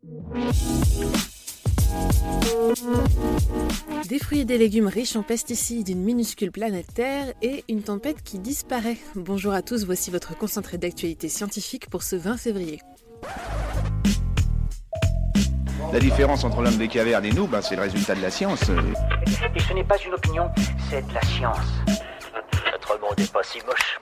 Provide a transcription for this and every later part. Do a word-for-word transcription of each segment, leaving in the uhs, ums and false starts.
Des fruits et des légumes riches en pesticides, une minuscule planète Terre et une tempête qui disparaît. Bonjour à tous, voici votre concentré d'actualité scientifique pour ce vingt février. La différence entre l'homme des cavernes et nous, ben, c'est le résultat de la science. Et ce n'est pas une opinion, c'est de la science. Notre monde n'est pas si moche.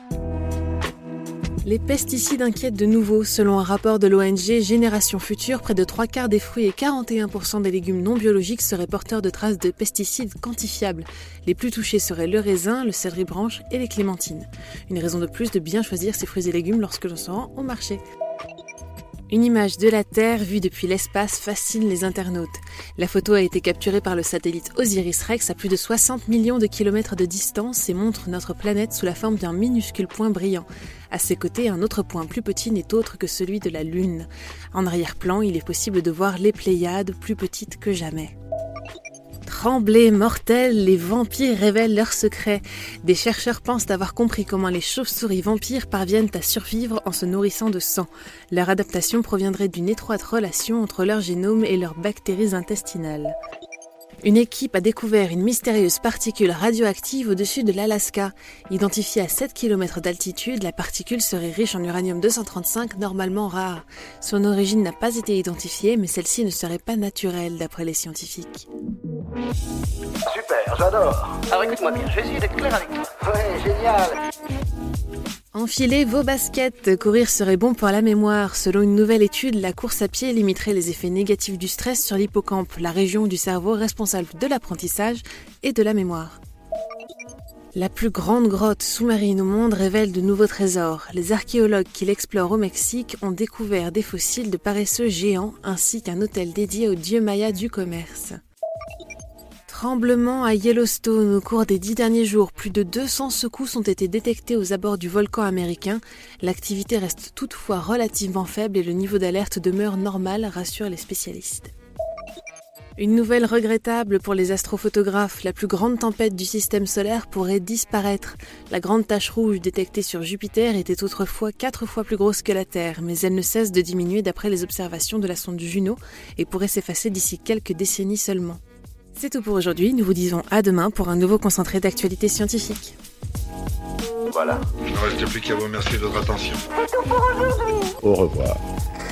Les pesticides inquiètent de nouveau. Selon un rapport de l'O N G Génération Future, près de trois quarts des fruits et quarante et un pour cent des légumes non biologiques seraient porteurs de traces de pesticides quantifiables. Les plus touchés seraient le raisin, le céleri branche et les clémentines. Une raison de plus de bien choisir ces fruits et légumes lorsque l'on se rend au marché. Une image de la Terre vue depuis l'espace fascine les internautes. La photo a été capturée par le satellite Osiris-Rex à plus de soixante millions de kilomètres de distance et montre notre planète sous la forme d'un minuscule point brillant. À ses côtés, un autre point plus petit n'est autre que celui de la Lune. En arrière-plan, il est possible de voir les Pléiades plus petites que jamais. Tremblez, mortels, les vampires révèlent leurs secrets. Des chercheurs pensent avoir compris comment les chauves-souris vampires parviennent à survivre en se nourrissant de sang. Leur adaptation proviendrait d'une étroite relation entre leur génome et leurs bactéries intestinales. Une équipe a découvert une mystérieuse particule radioactive au-dessus de l'Alaska. Identifiée à sept kilomètres d'altitude, la particule serait riche en uranium deux cent trente-cinq, normalement rare. Son origine n'a pas été identifiée, mais celle-ci ne serait pas naturelle, d'après les scientifiques. Super, j'adore. Alors écoute-moi bien, je vais essayer d'être clair avec toi. Ouais, génial. Enfilez vos baskets, courir serait bon pour la mémoire. Selon une nouvelle étude, la course à pied limiterait les effets négatifs du stress sur l'hippocampe, la région du cerveau responsable de l'apprentissage et de la mémoire. La plus grande grotte sous-marine au monde révèle de nouveaux trésors. Les archéologues qui l'explorent au Mexique ont découvert des fossiles de paresseux géants ainsi qu'un hôtel dédié au dieu maya du commerce. Tremblement à Yellowstone. Au cours des dix derniers jours, plus de deux cents secousses ont été détectées aux abords du volcan américain. L'activité reste toutefois relativement faible et le niveau d'alerte demeure normal, rassurent les spécialistes. Une nouvelle regrettable pour les astrophotographes. La plus grande tempête du système solaire pourrait disparaître. La grande tache rouge détectée sur Jupiter était autrefois quatre fois plus grosse que la Terre, mais elle ne cesse de diminuer d'après les observations de la sonde Juno et pourrait s'effacer d'ici quelques décennies seulement. C'est tout pour aujourd'hui, nous vous disons à demain pour un nouveau concentré d'actualité scientifique. Voilà. Il ne reste plus qu'à vous remercier de votre attention. C'est tout pour aujourd'hui. Au revoir.